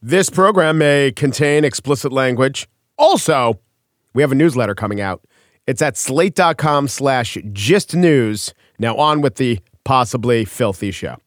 This program may contain explicit language. Also, we have a newsletter coming out. It's at slate.com/gistnews. Now on with the possibly filthy show.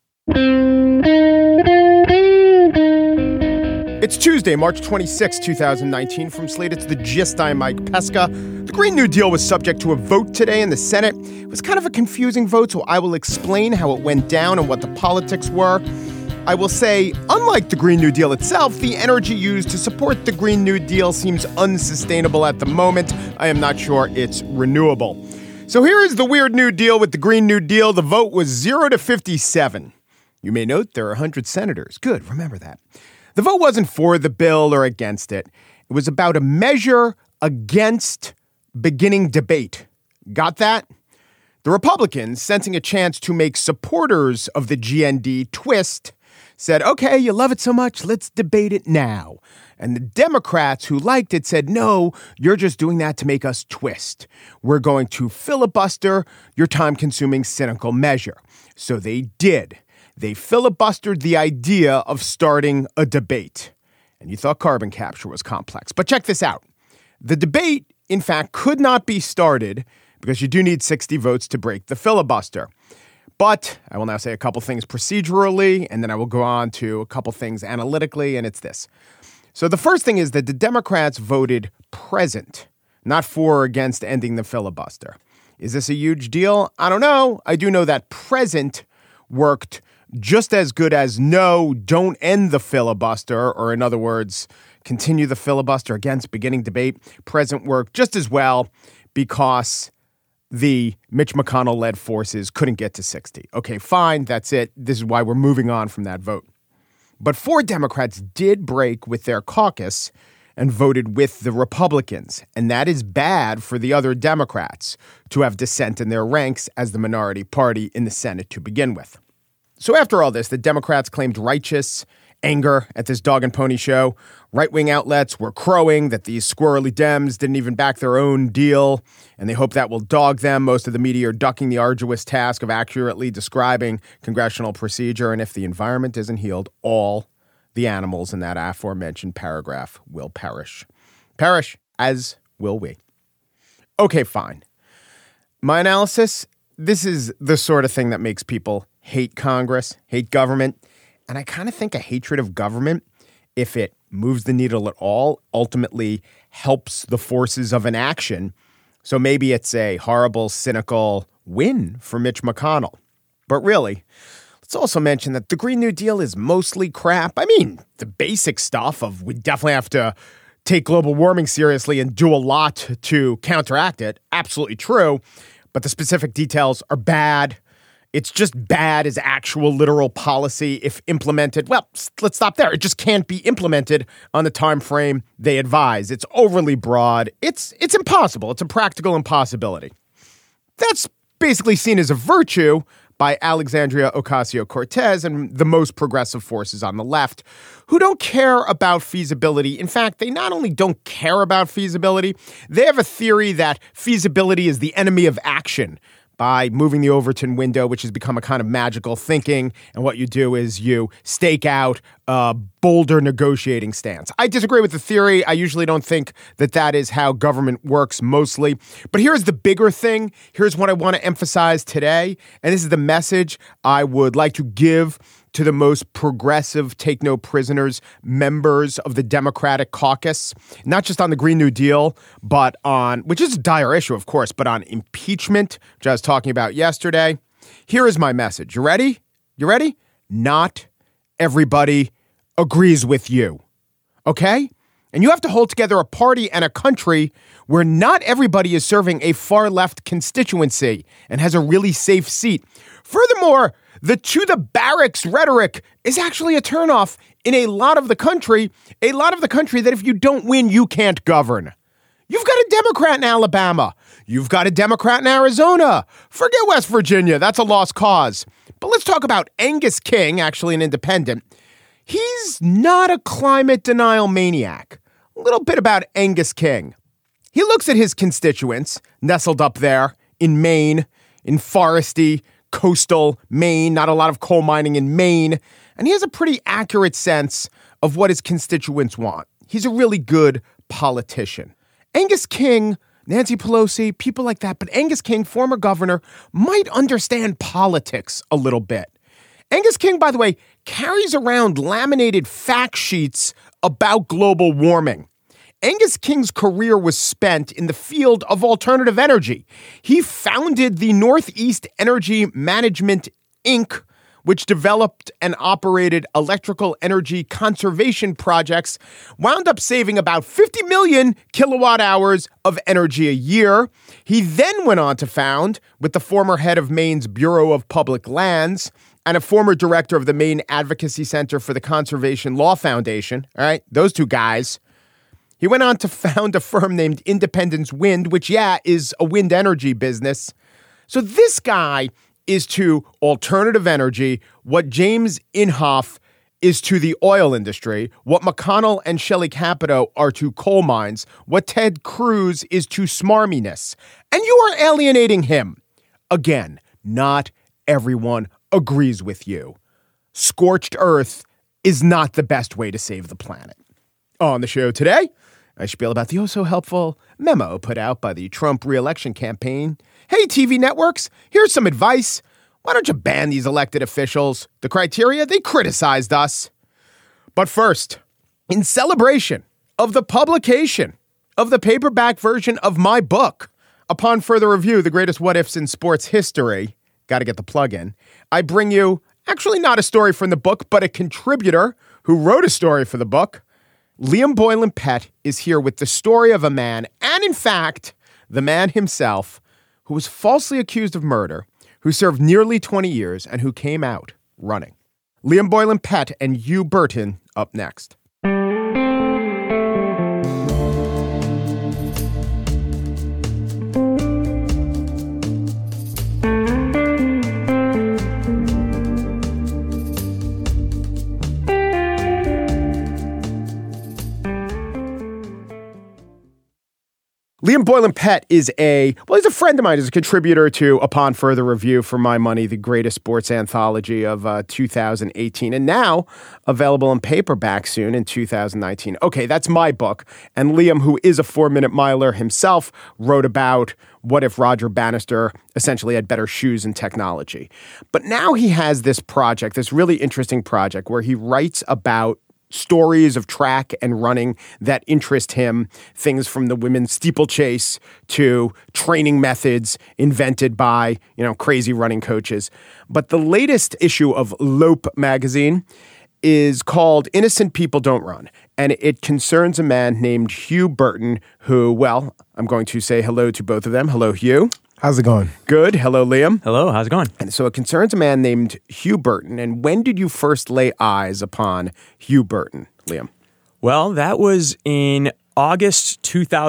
It's Tuesday, March 26, 2019. From Slate, it's The Gist. I'm Mike Pesca. The Green New Deal was subject to a vote today in the Senate. It was kind of a confusing vote, so I will explain how it went down and what the politics were. I will say, unlike the Green New Deal itself, the energy used to support the Green New Deal seems unsustainable at the moment. I am not sure it's renewable. So here is the weird New Deal with the Green New Deal. The vote was 0 to 57. You may note there are 100 senators. Good, remember that. The vote wasn't for the bill or against it. It was about a measure against beginning debate. Got that? The Republicans, sensing a chance to make supporters of the GND twist, said, okay, you love it so much, let's debate it now. And the Democrats who liked it said, no, you're just doing that to make us twist. We're going to filibuster your time-consuming, cynical measure. So they did. They filibustered the idea of starting a debate. And you thought carbon capture was complex. But check this out. The debate, in fact, could not be started because you do need 60 votes to break the filibuster. But I will now say a couple things procedurally, and then I will go on to a couple things analytically, and it's this. So the first thing is that the Democrats voted present, not for or against ending the filibuster. Is this a huge deal? I don't know. I do know that present worked just as good as no, don't end the filibuster, or in other words, continue the filibuster against beginning debate. Present worked just as well because the Mitch McConnell-led forces couldn't get to 60. Okay, fine, that's it. This is why we're moving on from that vote. But 4 Democrats did break with their caucus and voted with the Republicans. And that is bad for the other Democrats to have dissent in their ranks as the minority party in the Senate to begin with. So after all this, the Democrats claimed righteous anger at this dog and pony show. Right-wing outlets were crowing that these squirrely Dems didn't even back their own deal, and they hope that will dog them. Most of the media are ducking the arduous task of accurately describing congressional procedure, and if the environment isn't healed, all the animals in that aforementioned paragraph will perish. Perish, as will we. Okay, fine. My analysis, this is the sort of thing that makes people hate Congress, hate government. And I kind of think a hatred of government, if it moves the needle at all, ultimately helps the forces of an action. So maybe it's a horrible, cynical win for Mitch McConnell. But really, let's also mention that the Green New Deal is mostly crap. I mean, the basic stuff of we definitely have to take global warming seriously and do a lot to counteract it. Absolutely true. But the specific details are bad. It's just bad as actual literal policy if implemented. Well, let's stop there. It just can't be implemented on the time frame they advise. It's overly broad. It's impossible. It's a practical impossibility. That's basically seen as a virtue by Alexandria Ocasio-Cortez and the most progressive forces on the left who don't care about feasibility. In fact, they not only don't care about feasibility, they have a theory that feasibility is the enemy of action. By moving the Overton window, which has become a kind of magical thinking. And what you do is you stake out a bolder negotiating stance. I disagree with the theory. I usually don't think that that is how government works mostly. But here's the bigger thing. Here's what I want to emphasize today. And this is the message I would like to give to the most progressive, take no prisoners members of the Democratic caucus, not just on the Green New Deal, but on, which is a dire issue, of course, but on impeachment, which I was talking about yesterday. Here is my message. You ready? You ready? Not everybody agrees with you. Okay? And you have to hold together a party and a country where not everybody is serving a far left constituency and has a really safe seat. Furthermore, the to the barracks rhetoric is actually a turnoff in a lot of the country that if you don't win, you can't govern. You've got a Democrat in Alabama. You've got a Democrat in Arizona. Forget West Virginia. That's a lost cause. But let's talk about Angus King, actually an independent. He's not a climate denial maniac. A little bit about Angus King. He looks at his constituents nestled up there in Maine, in foresty, coastal Maine, not a lot of coal mining in Maine. And he has a pretty accurate sense of what his constituents want. He's a really good politician. Angus King, Nancy Pelosi, people like that, but Angus King, former governor, might understand politics a little bit. Angus King, by the way, carries around laminated fact sheets about global warming. Angus King's career was spent in the field of alternative energy. He founded the Northeast Energy Management, Inc., which developed and operated electrical energy conservation projects, wound up saving about 50 million kilowatt hours of energy a year. He then went on to found, with the former head of Maine's Bureau of Public Lands and a former director of the Maine Advocacy Center for the Conservation Law Foundation. All right, those two guys. He went on to found a firm named Independence Wind, which, is a wind energy business. So this guy is to alternative energy what James Inhofe is to the oil industry, what McConnell and Shelley Capito are to coal mines, what Ted Cruz is to smarminess. And you are alienating him. Again, not everyone agrees with you. Scorched earth is not the best way to save the planet. On the show today, I spiel about the oh-so-helpful memo put out by the Trump re-election campaign. Hey, TV networks, here's some advice. Why don't you ban these elected officials? The criteria, they criticized us. But first, in celebration of the publication of the paperback version of my book, upon further review, The Greatest What-Ifs in Sports History, got to get the plug in, I bring you actually not a story from the book, but a contributor who wrote a story for the book. Liam Boylan Pett is here with the story of a man, and in fact, the man himself, who was falsely accused of murder, who served nearly 20 years, and who came out running. Liam Boylan Pett and Hugh Burton up next. Liam Boylan Pett is he's a friend of mine. He's a contributor to Upon Further Review for My Money, the greatest sports anthology of 2018, and now available in paperback soon in 2019. Okay, that's my book. And Liam, who is a 4-minute miler himself, wrote about what if Roger Bannister essentially had better shoes and technology. But now he has this project, this really interesting project, where he writes about stories of track and running that interest him, things from the women's steeplechase to training methods invented by, crazy running coaches. But the latest issue of Lope magazine is called Innocent People Don't Run. And it concerns a man named Hugh Burton, who, I'm going to say hello to both of them. Hello, Hugh. How's it going? Good. Hello, Liam. Hello. How's it going? And so it concerns a man named Hugh Burton. And when did you first lay eyes upon Hugh Burton, Liam? Well, that was in August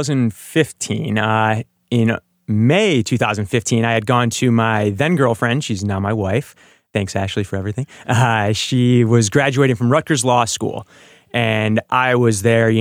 2015. In May 2015, I had gone to my then girlfriend. She's now my wife. Thanks, Ashley, for everything. She was graduating from Rutgers Law School. And I was there,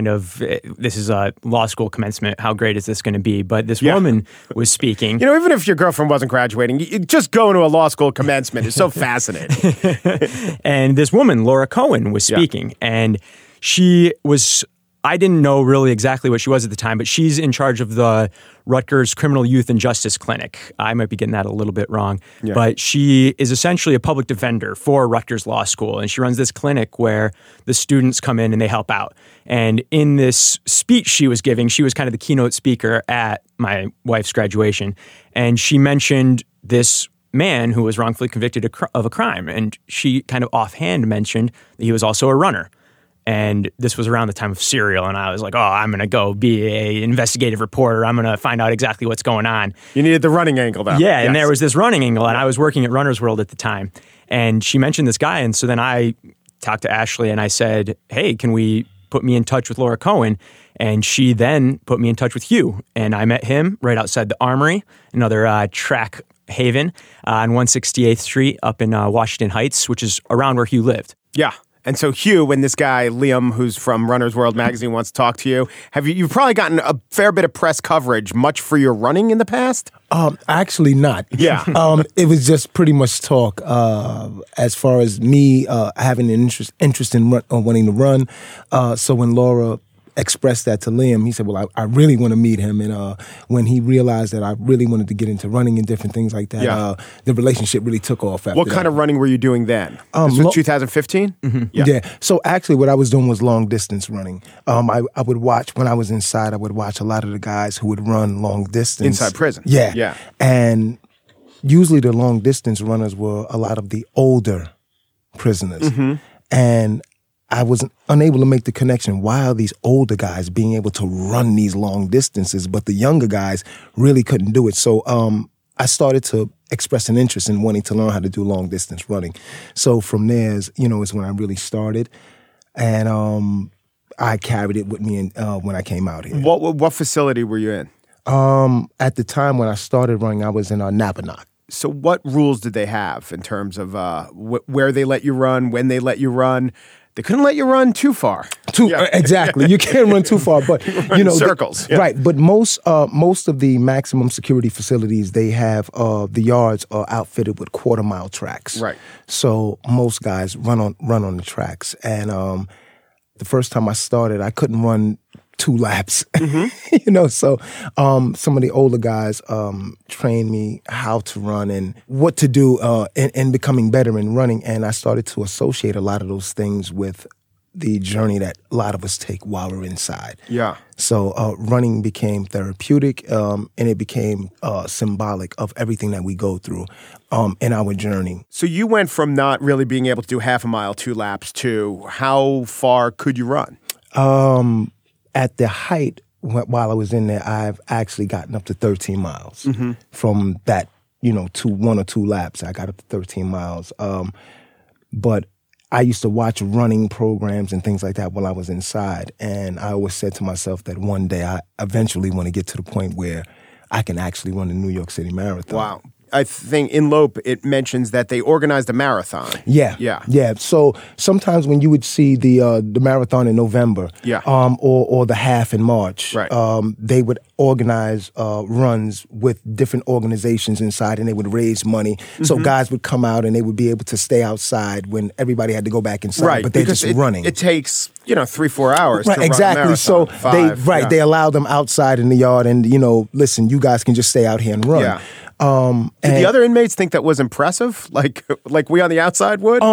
this is a law school commencement. How great is this going to be? But this woman was speaking. Even if your girlfriend wasn't graduating, just going to a law school commencement is so fascinating. And this woman, Laura Cohen, was speaking. And she was, I didn't know really exactly what she was at the time, but she's in charge of the Rutgers Criminal Youth and Justice Clinic. I might be getting that a little bit wrong, but she is essentially a public defender for Rutgers Law School. And she runs this clinic where the students come in and they help out. And in this speech she was giving, she was kind of the keynote speaker at my wife's graduation. And she mentioned this man who was wrongfully convicted of a crime. And she kind of offhand mentioned that he was also a runner. And this was around the time of Serial, and I was like, I'm going to go be an investigative reporter. I'm going to find out exactly what's going on. You needed the running angle, though. Yeah, and there was this running angle, and I was working at Runner's World at the time. And she mentioned this guy, and so then I talked to Ashley, and I said, hey, can we put me in touch with Laura Cohen? And she then put me in touch with Hugh, and I met him right outside the Armory, another track haven on 168th Street up in Washington Heights, which is around where Hugh lived. Yeah. And so Hugh, when this guy, Liam, who's from Runner's World magazine, wants to talk to you, you've probably gotten a fair bit of press coverage, much for your running in the past? Actually not. Yeah. It was just pretty much talk as far as me having an interest in wanting to run. So when Laura expressed that to Liam, he said, well, I really want to meet him. And when he realized that I really wanted to get into running and different things like that, the relationship really took off after What kind of running were you doing then? This was 2015? Mm-hmm. Yeah. So actually what I was doing was long distance running. I would watch, when I was inside, I would watch a lot of the guys who would run long distance. Inside prison? Yeah. Yeah. And usually the long distance runners were a lot of the older prisoners. Mm-hmm. And I was unable to make the connection. Why are these older guys being able to run these long distances, but the younger guys really couldn't do it? So I started to express an interest in wanting to learn how to do long distance running. So from there is when I really started, and I carried it with me when I came out here. What facility were you in? At the time when I started running, I was in Napanock. So what rules did they have in terms of where they let you run, when they let you run? They couldn't let you run too far. Exactly. You can't run too far, but circles. Right. But most of the maximum security facilities, they have the yards are outfitted with quarter-mile tracks. Right. So most guys run on the tracks. And the first time I started, I couldn't run 2 laps. Mm-hmm. So some of the older guys trained me how to run and what to do in becoming better in running. And I started to associate a lot of those things with the journey that a lot of us take while we're inside. Yeah. So running became therapeutic, and it became symbolic of everything that we go through in our journey. So you went from not really being able to do half a mile, 2 laps, to how far could you run? At the height, while I was in there, I've actually gotten up to 13 miles. Mm-hmm. From that, to 1 or 2 laps, I got up to 13 miles. But I used to watch running programs and things like that while I was inside. And I always said to myself that one day I eventually want to get to the point where I can actually run the New York City Marathon. Wow. I think in Lope, it mentions that they organized a marathon. Yeah. So sometimes when you would see the marathon in November, or the half in March, right. They would organize runs with different organizations inside, and they would raise money. Mm-hmm. So guys would come out and they would be able to stay outside when everybody had to go back inside. Right, but they're just running. It takes 3-4 hours. Right, to run exactly. A marathon. So 5, they allow them outside in the yard, and listen, you guys can just stay out here and run. Yeah. Did the other inmates think that was impressive, like we on the outside would?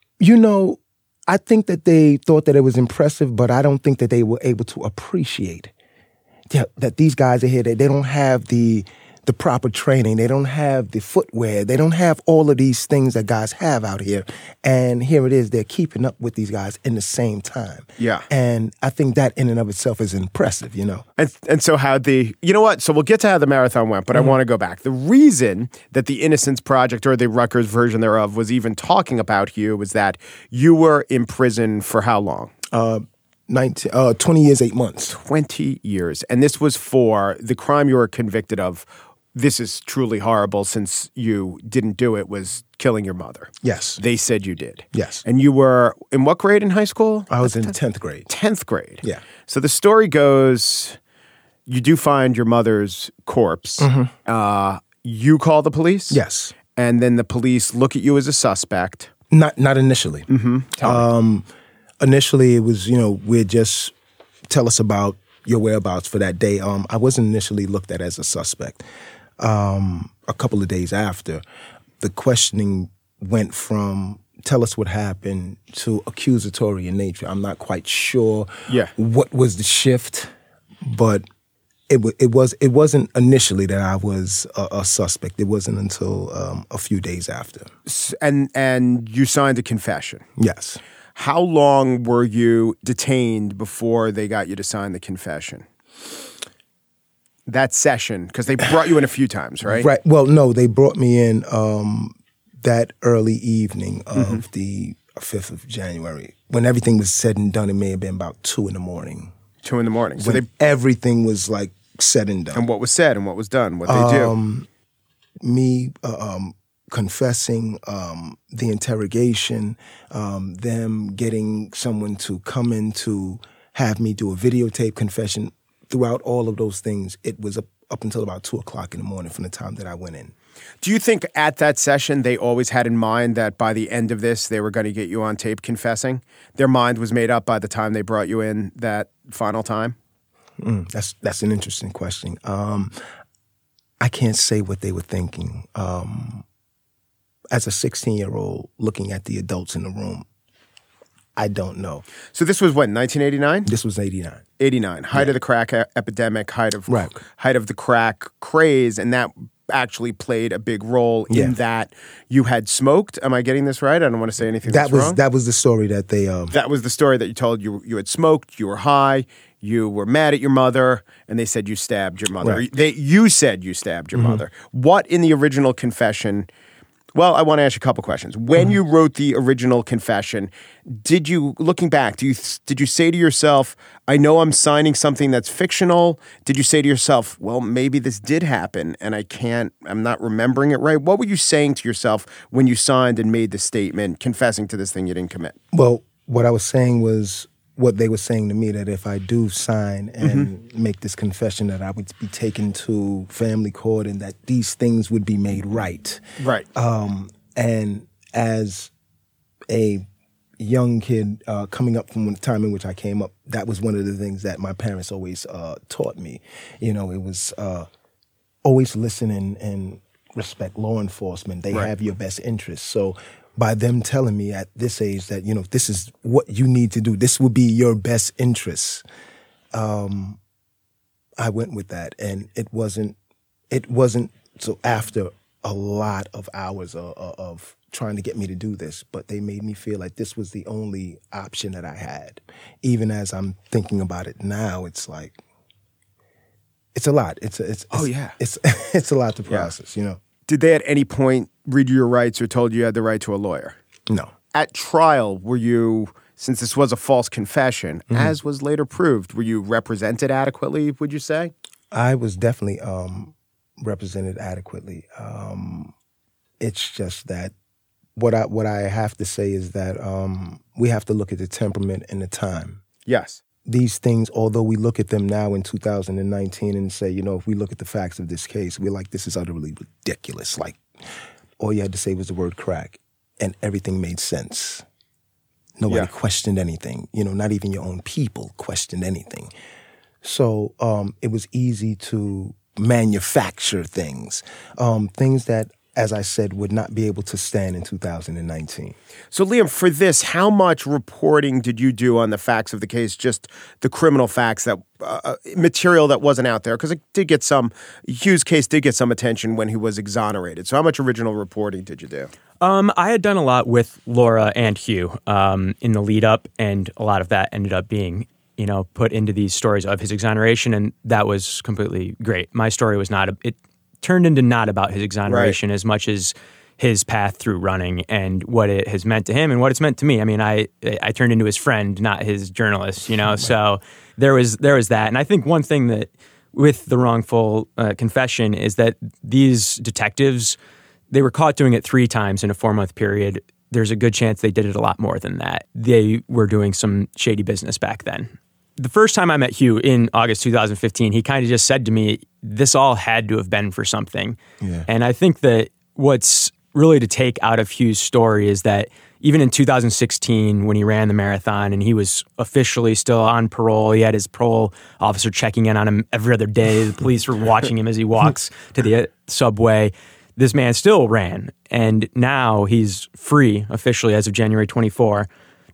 I think that they thought that it was impressive, but I don't think that they were able to appreciate that these guys are here. They don't have the proper training. They don't have the footwear. They don't have all of these things that guys have out here. And here it is, they're keeping up with these guys in the same time. Yeah. And I think that in and of itself is impressive, And so so we'll get to how the marathon went, but I want to go back. The reason that the Innocence Project, or the Rutgers version thereof, was even talking about you was that you were in prison for how long? 20 years, 8 months. 20 years. And this was for the crime you were convicted of. This is truly horrible, since you didn't do it, was killing your mother. Yes. They said you did. Yes. And you were in what grade in high school? I was in 10th grade. 10th grade. Yeah. So the story goes, you do find your mother's corpse. Mm-hmm. You call the police? Yes. And then the police look at you as a suspect. Not initially. Mm-hmm. Initially, it was, we'd just tell us about your whereabouts for that day. I wasn't initially looked at as a suspect. A couple of days after, the questioning went from tell us what happened to accusatory in nature. I'm not quite sure what was the shift, but it wasn't initially that I was a suspect. It wasn't until a few days after. And you signed a confession. Yes. How long were you detained before they got you to sign the confession? That session, because they brought you in a few times, right? Right. Well, no, they brought me in that early evening of the 5th of January. When everything was said and done, it may have been about 2 in the morning. 2 in the morning. So everything was said and done. And what was said and what was done? What they do? confessing, the interrogation, them getting someone to come in to have me do a videotape confession. Throughout all of those things, it was up until about 2 o'clock in the morning from the time that I went in. Do you think at that session they always had in mind that by the end of this they were going to get you on tape confessing? Their mind was made up by the time they brought you in that final time? That's an interesting question. I can't say what they were thinking. As a 16-year-old looking at the adults in the room, I don't know. So this was when, 1989? This was 89. 89, height of the crack epidemic, height of the crack craze, and that actually played a big role in that you had smoked. Am I getting this right? I don't want to say anything that's wrong. That was the story that they... That was the story that you told. You had smoked, you were high, you were mad at your mother, and they said you stabbed your mother. Right. You said you stabbed your mother. What in the original confession... Well, I want to ask you a couple questions. When you wrote the original confession, did you, looking back, did you say to yourself, I know I'm signing something that's fictional? Did you say to yourself, well, maybe this did happen and I'm not remembering it right? What were you saying to yourself when you signed and made the statement confessing to this thing you didn't commit? Well, what I was saying was what they were saying to me, that if I do sign and make this confession, that I would be taken to family court and that these things would be made right. Right. And as a young kid coming up from the time in which I came up, that was one of the things that my parents always taught me. You know, it was always listen and respect law enforcement. They have your best interests. So by them telling me at this age that, you know, this is what you need to do, this will be your best interests, I went with that. And it wasn't so after a lot of hours of trying to get me to do this, but they made me feel like this was the only option that I had. Even as I'm thinking about it now, it's like, it's a lot. It's a lot to process, you know. Did they at any point read you your rights or told you had the right to a lawyer? No. At trial, were you, since this was a false confession, as was later proved, were you represented adequately, would you say? I was definitely represented adequately. It's just that what I have to say is that we have to look at the temperament and the time. Yes. These things, although we look at them now in 2019 and say, you know, if we look at the facts of this case, we're like, this is utterly ridiculous. Like, all you had to say was the word crack, and everything made sense. Nobody questioned anything. You know, not even your own people questioned anything. So it was easy to manufacture things, things that, as I said, would not be able to stand in 2019. So, Liam, for this, how much reporting did you do on the facts of the case, just the criminal facts, that material that wasn't out there? Because it did get Hugh's case did get some attention when he was exonerated. So how much original reporting did you do? I had done a lot with Laura and Hugh in the lead up, and a lot of that ended up being, you know, put into these stories of his exoneration, and that was completely great. My story was not, it turned into not about his exoneration as much as his path through running and what it has meant to him and what it's meant to me. I mean, I turned into his friend, not his journalist, you know, so there was that. And I think one thing that with the wrongful confession is that these detectives, they were caught doing it 3 times in a 4-month period. There's a good chance they did it a lot more than that. They were doing some shady business back then. The first time I met Hugh in August 2015, he kind of just said to me, this all had to have been for something. Yeah. And I think that what's really to take out of Hugh's story is that even in 2016, when he ran the marathon and he was officially still on parole, he had his parole officer checking in on him every other day. The police were watching him as he walks to the subway. This man still ran. And now he's free officially as of January 24,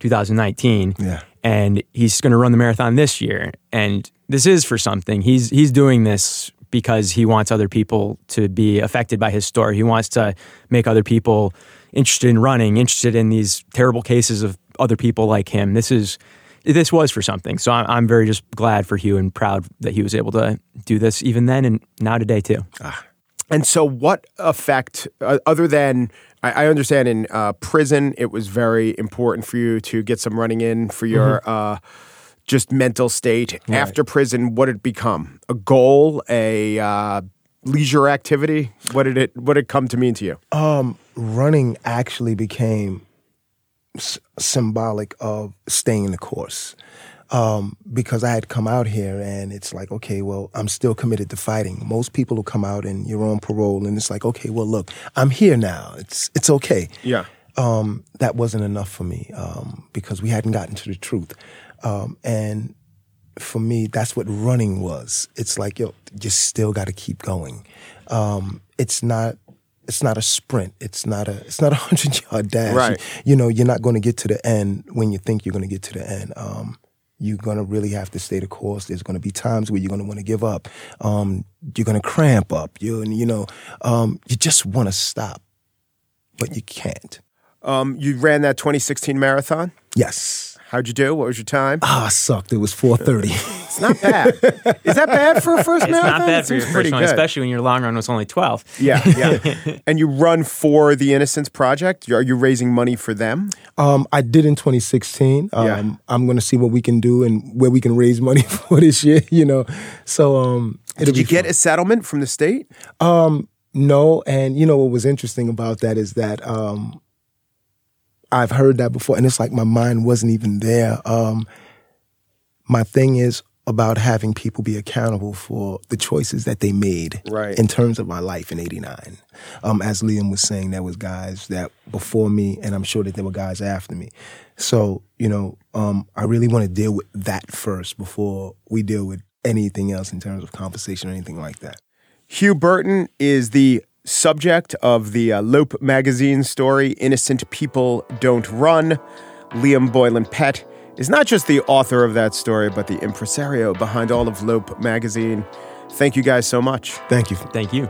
2019. Yeah. And he's going to run the marathon this year. And this is for something. He's doing this because he wants other people to be affected by his story. He wants to make other people interested in running, interested in these terrible cases of other people like him. This was for something. So I'm very just glad for Hugh and proud that he was able to do this even then and now today too. And so what effect, other than, I understand in prison, it was very important for you to get some running in for your just mental state. Right. After prison, what did it become? A goal, a leisure activity? What did it come to mean to you? Running actually became symbolic of staying the course. Because I had come out here and it's like, okay, well, I'm still committed to fighting. Most people who come out and you're on parole and it's like, okay, well, look, I'm here now. It's okay. Yeah. That wasn't enough for me because we hadn't gotten to the truth. And for me, that's what running was. It's like, yo, you still got to keep going. It's not a sprint. It's not a 100-yard dash. Right. You know, you're not going to get to the end when you think you're going to get to the end. You're going to really have to stay the course. There's going to be times where you're going to want to give up. You're going to cramp up. You just want to stop, but you can't. You ran that 2016 marathon? Yes. How'd you do? What was your time? I sucked. It was 4:30. It's not bad. Is that bad for a first marathon? It's not bad for your pretty first one, good. especially when your long run was only 12. Yeah. And you run for the Innocence Project? Are you raising money for them? I did in 2016. Yeah. I'm going to see what we can do and where we can raise money for this year, So Did you get a settlement from the state? No, and what was interesting about that is that I've heard that before, and it's like my mind wasn't even there. My thing is about having people be accountable for the choices that they made in terms of my life in '89. As Liam was saying, there was guys that before me, and I'm sure that there were guys after me. So, I really want to deal with that first before we deal with anything else in terms of conversation or anything like that. Hugh Burton is the subject of the Lope magazine story, Innocent People Don't Run. Liam Boylan Pett is not just the author of that story, but the impresario behind all of Lope magazine. Thank you guys so much. Thank you. Thank you.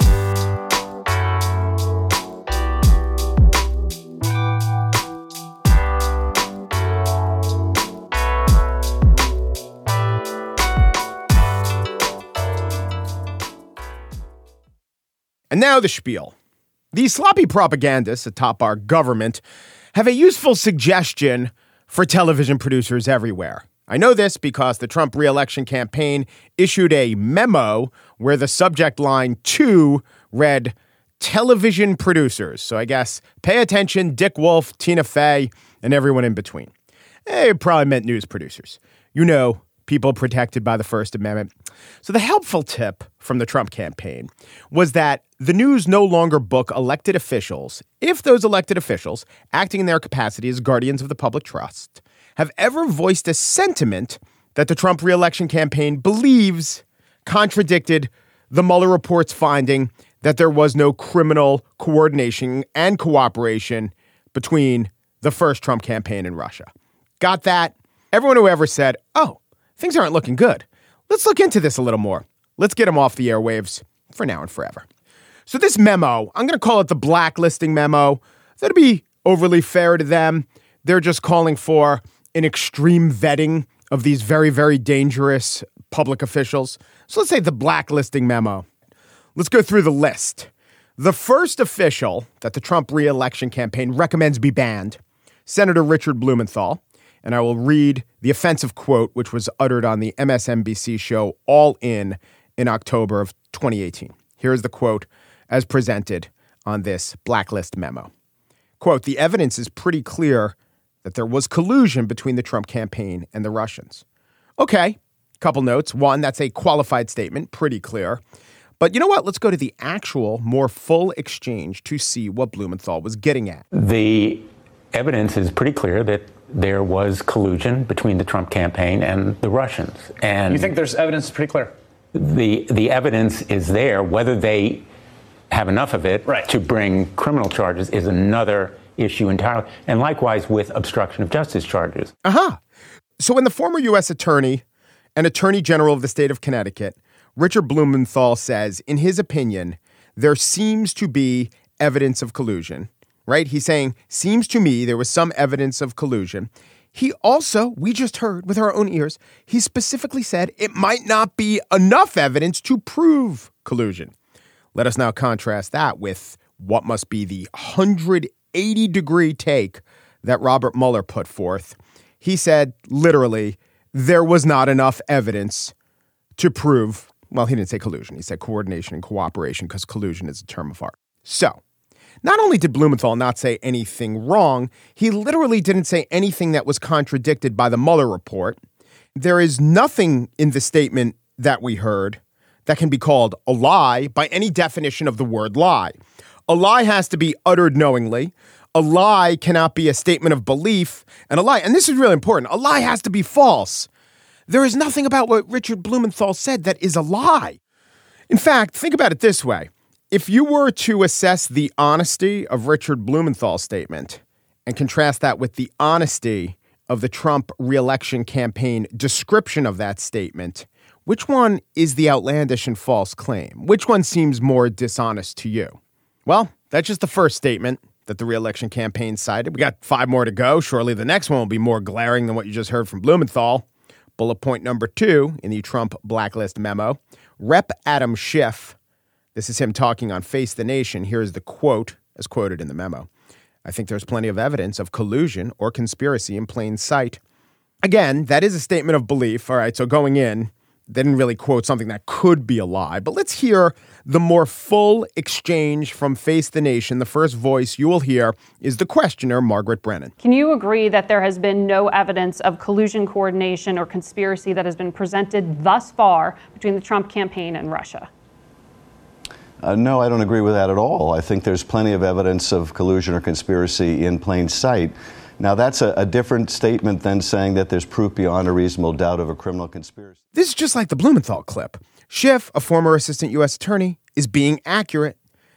And now the spiel. These sloppy propagandists atop our government have a useful suggestion for television producers everywhere. I know this because the Trump re-election campaign issued a memo where the subject line 2 read television producers. So I guess pay attention, Dick Wolf, Tina Fey, and everyone in between. It probably meant news producers. People protected by the First Amendment. So the helpful tip from the Trump campaign was that the news no longer book elected officials if those elected officials, acting in their capacity as guardians of the public trust, have ever voiced a sentiment that the Trump re-election campaign believes contradicted the Mueller report's finding that there was no criminal coordination and cooperation between the first Trump campaign and Russia. Got that? Everyone who ever said, things aren't looking good. Let's look into this a little more. Let's get them off the airwaves for now and forever. So this memo, I'm going to call it the blacklisting memo. That'd be overly fair to them. They're just calling for an extreme vetting of these very, very dangerous public officials. So let's say the blacklisting memo. Let's go through the list. The first official that the Trump re-election campaign recommends be banned, Senator Richard Blumenthal. And I will read the offensive quote, which was uttered on the MSNBC show All In October of 2018. Here is the quote as presented on this blacklist memo. Quote, "The evidence is pretty clear that there was collusion between the Trump campaign and the Russians." Okay, couple notes. One, that's a qualified statement, pretty clear. But you know what? Let's go to the actual, more full exchange to see what Blumenthal was getting at. The evidence is pretty clear that there was collusion between the Trump campaign and the Russians. And you think there's evidence pretty clear? The evidence is there. Whether they have enough of it to bring criminal charges is another issue entirely. And likewise with obstruction of justice charges. So when the former U.S. attorney and attorney general of the state of Connecticut, Richard Blumenthal, says, in his opinion, there seems to be evidence of collusion. Right? He's saying, seems to me there was some evidence of collusion. He also, we just heard with our own ears, he specifically said it might not be enough evidence to prove collusion. Let us now contrast that with what must be the 180-degree take that Robert Mueller put forth. He said, literally, there was not enough evidence to prove Well, he didn't say collusion. He said coordination and cooperation because collusion is a term of art. So, not only did Blumenthal not say anything wrong, he literally didn't say anything that was contradicted by the Mueller report. There is nothing in the statement that we heard that can be called a lie by any definition of the word lie. A lie has to be uttered knowingly. A lie cannot be a statement of belief. And this is really important, a lie has to be false. There is nothing about what Richard Blumenthal said that is a lie. In fact, think about it this way. If you were to assess the honesty of Richard Blumenthal's statement and contrast that with the honesty of the Trump re-election campaign description of that statement, which one is the outlandish and false claim? Which one seems more dishonest to you? Well, that's just the first statement that the re-election campaign cited. We got 5 more to go. Surely the next one will be more glaring than what you just heard from Blumenthal. Bullet point number 2 in the Trump blacklist memo. Rep. Adam Schiff, this is him talking on Face the Nation. Here's the quote, as quoted in the memo. I think there's plenty of evidence of collusion or conspiracy in plain sight. Again, that is a statement of belief. All right, so going in, they didn't really quote something that could be a lie. But let's hear the more full exchange from Face the Nation. The first voice you will hear is the questioner, Margaret Brennan. Can you agree that there has been no evidence of collusion, coordination, or conspiracy that has been presented thus far between the Trump campaign and Russia? No, I don't agree with that at all. I think there's plenty of evidence of collusion or conspiracy in plain sight. Now, that's a different statement than saying that there's proof beyond a reasonable doubt of a criminal conspiracy. This is just like the Blumenthal clip. Schiff, a former assistant U.S. attorney, is being accurate.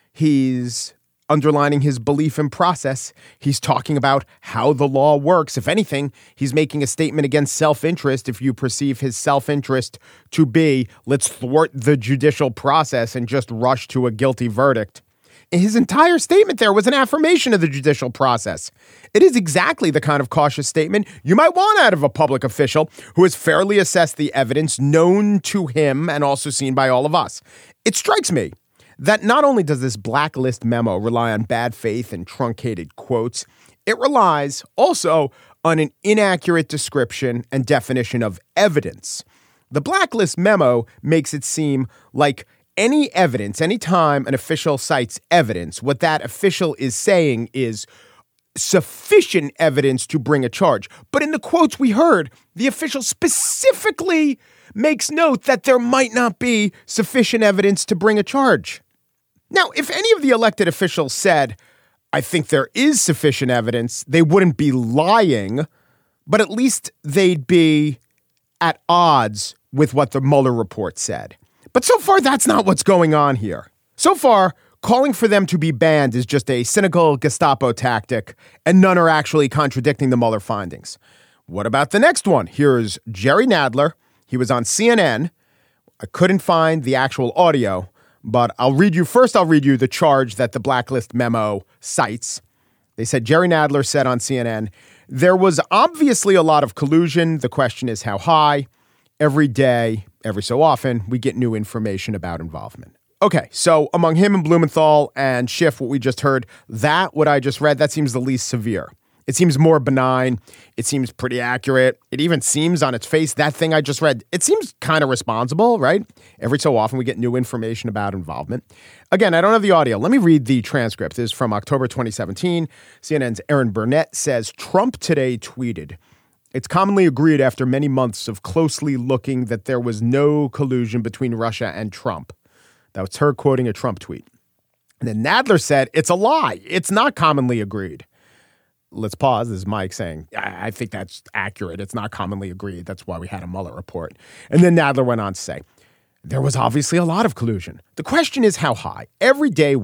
He's underlining his belief in process. He's talking about how the law works. If anything, he's making a statement against self-interest if you perceive his self-interest to be, let's thwart the judicial process and just rush to a guilty verdict. His entire statement there was an affirmation of the judicial process. It is exactly the kind of cautious statement you might want out of a public official who has fairly assessed the evidence known to him and also seen by all of us. It strikes me that not only does this blacklist memo rely on bad faith and truncated quotes, it relies also on an inaccurate description and definition of evidence. The blacklist memo makes it seem like any evidence, anytime an official cites evidence, what that official is saying is sufficient evidence to bring a charge. But in the quotes we heard, the official specifically makes note that there might not be sufficient evidence to bring a charge. Now, if any of the elected officials said, I think there is sufficient evidence, they wouldn't be lying, but at least they'd be at odds with what the Mueller report said. But so far, that's not what's going on here. So far, calling for them to be banned is just a cynical Gestapo tactic, and none are actually contradicting the Mueller findings. What about the next one? Here's Jerry Nadler. He was on CNN. I couldn't find the actual audio, but I'll read you the charge that the blacklist memo cites. They said Jerry Nadler said on CNN, there was obviously a lot of collusion. The question is how high. Every day, every so often, we get new information about involvement. Okay, so among him and Blumenthal and Schiff, what we just heard, what I just read, that seems the least severe. It seems more benign. It seems pretty accurate. It even seems on its face, that thing I just read, it seems kind of responsible, right? Every so often we get new information about involvement. Again, I don't have the audio. Let me read the transcript. This is from October 2017. CNN's Erin Burnett says, Trump today tweeted, it's commonly agreed after many months of closely looking that there was no collusion between Russia and Trump. That was her quoting a Trump tweet. And then Nadler said, it's a lie. It's not commonly agreed. Let's pause. This is Mike saying, I think that's accurate. It's not commonly agreed. That's why we had a Mueller report. And then Nadler went on to say, there was obviously a lot of collusion. The question is how high. Every day,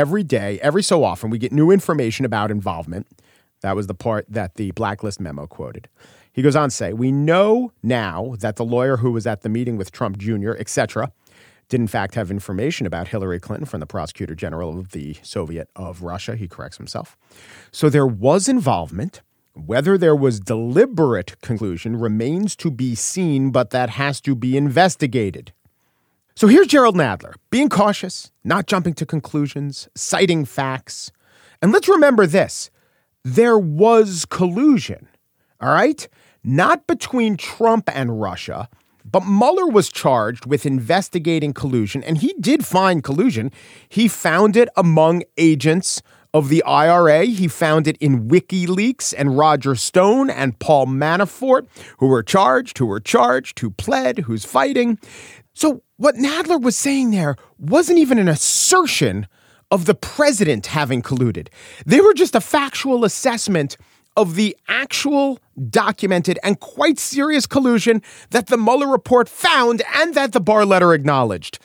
every so often, we get new information about involvement. That was the part that the blacklist memo quoted. He goes on to say, we know now that the lawyer who was at the meeting with Trump Jr., etc., did in fact have information about Hillary Clinton from the prosecutor general of the Soviet of Russia. He corrects himself. So there was involvement. Whether there was deliberate collusion remains to be seen, but that has to be investigated. So here's Gerald Nadler, being cautious, not jumping to conclusions, citing facts. And let's remember this. There was collusion, all right? Not between Trump and Russia, But Mueller was charged with investigating collusion, and he did find collusion. He found it among agents of the IRA. He found it in WikiLeaks and Roger Stone and Paul Manafort, who were charged, who pled, who's fighting. So what Nadler was saying there wasn't even an assertion of the president having colluded. They were just a factual assessment of the actual documented and quite serious collusion that the Mueller report found and that the Barr letter acknowledged.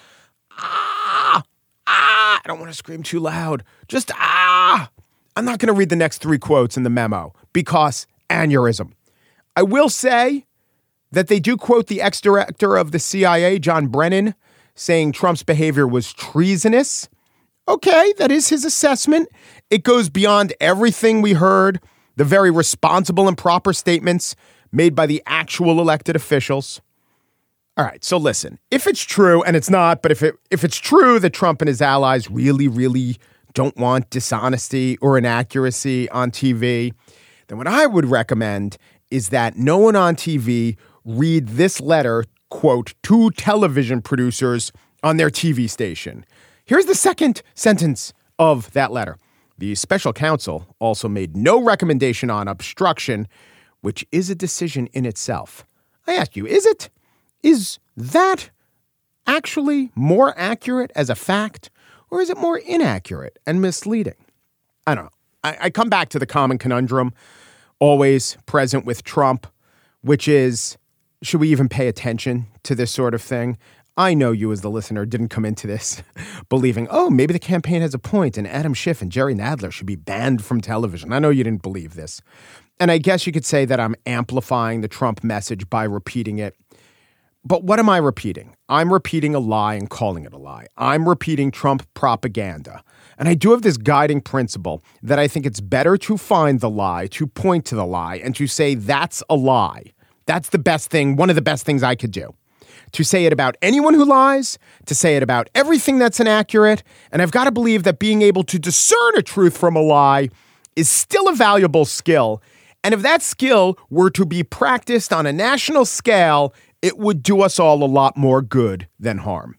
I don't want to scream too loud. Just I'm not going to read the next 3 quotes in the memo because aneurysm. I will say that they do quote the ex-director of the CIA, John Brennan, saying Trump's behavior was treasonous. Okay, that is his assessment. It goes beyond everything we heard, the very responsible and proper statements made by the actual elected officials. All right, so listen, if it's true, and it's not, but if it's true that Trump and his allies really, really don't want dishonesty or inaccuracy on TV, then what I would recommend is that no one on TV read this letter, quote, to television producers on their TV station. Here's the second sentence of that letter. The special counsel also made no recommendation on obstruction, which is a decision in itself. I ask you, is it? Is that actually more accurate as a fact, or is it more inaccurate and misleading? I don't know. I come back to the common conundrum always present with Trump, which is, should we even pay attention to this sort of thing? I know you as the listener didn't come into this believing, oh, maybe the campaign has a point and Adam Schiff and Jerry Nadler should be banned from television. I know you didn't believe this. And I guess you could say that I'm amplifying the Trump message by repeating it. But what am I repeating? I'm repeating a lie and calling it a lie. I'm repeating Trump propaganda. And I do have this guiding principle that I think it's better to find the lie, to point to the lie, and to say that's a lie. That's the best thing, one of the best things I could do. To say it about anyone who lies, to say it about everything that's inaccurate. And I've got to believe that being able to discern a truth from a lie is still a valuable skill. And if that skill were to be practiced on a national scale, it would do us all a lot more good than harm.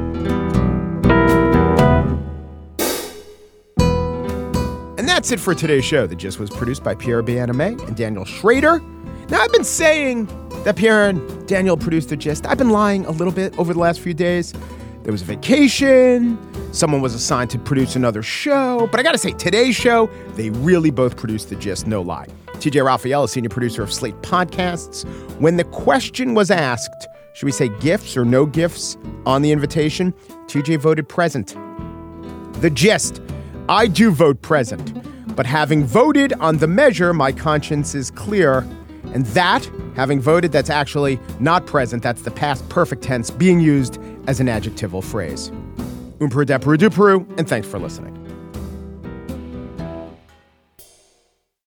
And that's it for today's show. The Gist was produced by Pierre Bienaimé and Daniel Schrader. Now, I've been saying that Pierre and Daniel produced The Gist. I've been lying a little bit over the last few days. There was a vacation. Someone was assigned to produce another show. But I got to say, today's show, they really both produced The Gist, no lie. TJ Raphael is senior producer of Slate Podcasts. When the question was asked, should we say gifts or no gifts on the invitation, TJ voted present. The Gist, I do vote present. But having voted on the measure, my conscience is clear. And that, having voted, that's actually not present. That's the past perfect tense being used as an adjectival phrase. Peru, and thanks for listening.